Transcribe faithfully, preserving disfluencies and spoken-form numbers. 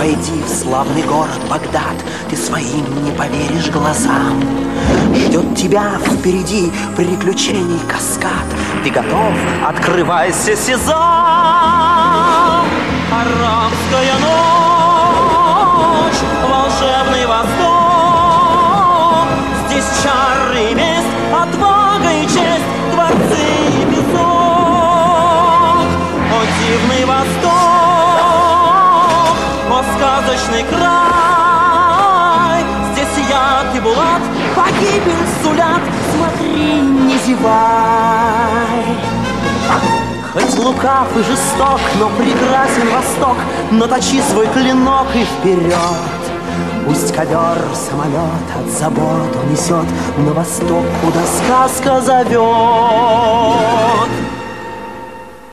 войди в славный город Багдад, ты своим не поверишь глазам. Ждет тебя впереди приключений каскад. Ты готов? Открывайся, сезам! Арабская ночь, волшебный восток. Здесь чары и месть, отвага и честь, дворцы и песок. О, дивный восток, о, сказочный край. Здесь яд и булат, погибель сулят. Смотри, не зевай. Хоть лукав и жесток, но прекрасен Восток. Наточи свой клинок и вперед. Пусть ковер самолет от забот унесет на восток, куда сказка зовет.